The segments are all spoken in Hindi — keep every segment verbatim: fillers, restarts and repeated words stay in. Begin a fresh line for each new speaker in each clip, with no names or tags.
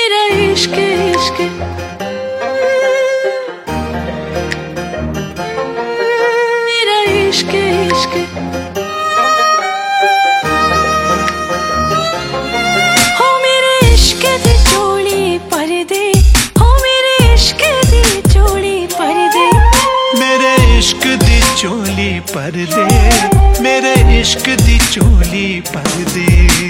मेरा इश्क इश्क मेरा इश्क इश्क हो मेरे इश्क दी चोली परदे हो मेरे इश्क दी चोली परदे
मेरे इश्क दी चोली परदे मेरे इश्क दी चोली परदे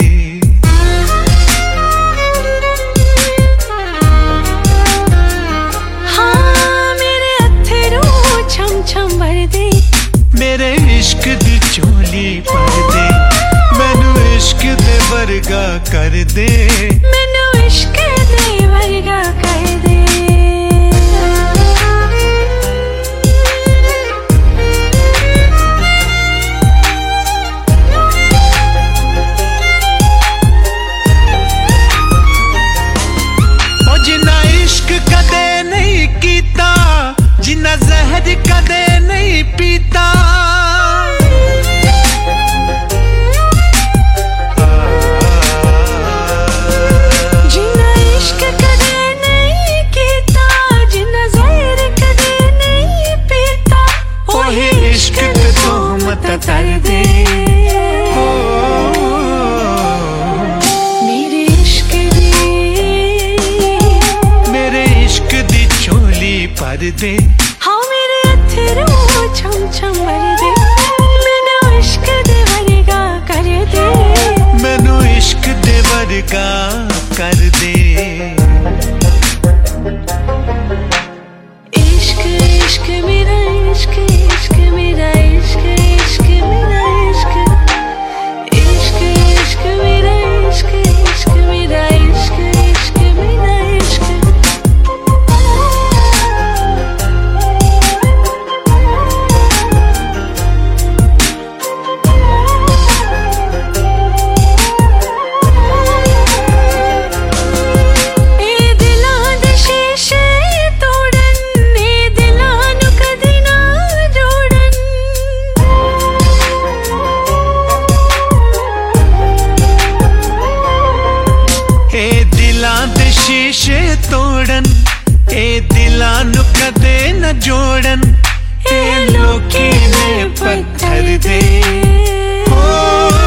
मेरे इश्क दी चोली परदे मैनू इश्क दे वर्गा कर दे
मैनू इश्क दे वर्गा कर दे
ओ जिन्ना इश्क कदे नहीं कीता जिन्ना जहर कदे नहीं पीता
जिन्ना इश्क कदे नहीं कीता जिन्ना जहर कदे नहीं पीता
ओही इश्क ते तोहमत कर दे
मेरे इश्क दी
मेरे इश्क दी चोली परदे
हाँ मेरे अथरू छम छम वरदे मैनू इश्क दे वर्गा कर दे
मैनू इश्क दे वर्गा कर दे
इश्क इश्क मेरा इश्क इश्क मेरा इश्क इश्क मेरा इश्क इश्क इश्क मेरा इश्क इश्क मेरा इश्क इश्क मेरा इश्क
शीशे तोड़न ए दिलां नू कदे न जोड़न ए लोकी ने पत्थर दे ओ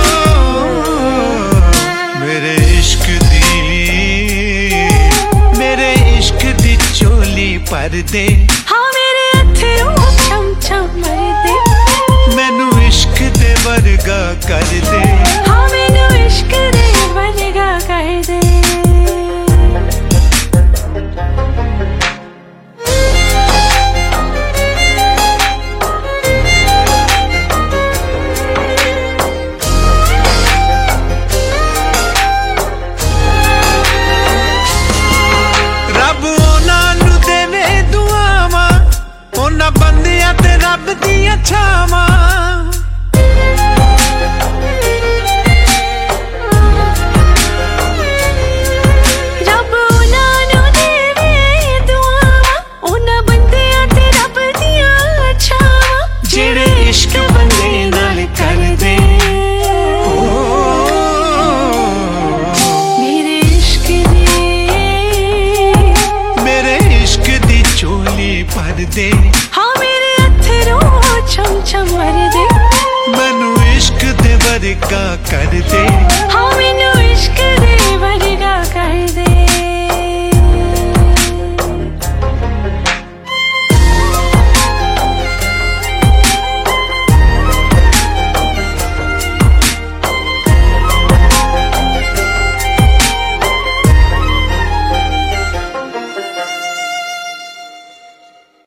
मेरे इश्क दी मेरे इश्क दी चोली परदे
हाँ मेरे अथरू छम छम वरदे
मैनू इश्क दे वर्गा कर दे
हाँ मैनू इश्क दे वर्गा कर दे
बंदियां ते रब दियां छावां
रब उन्हां नू देवे दुआवां उन्हां बंदियां ते रब दियां छावां
जेड़े इश्क बंदे नाल कर दे
मेरे इश्क दी
मेरे इश्क दी चोली परदे
हाँ मेरे अथरू छम छम वरदे
मैनू इश्क दे वर्गा कर दे
हाँ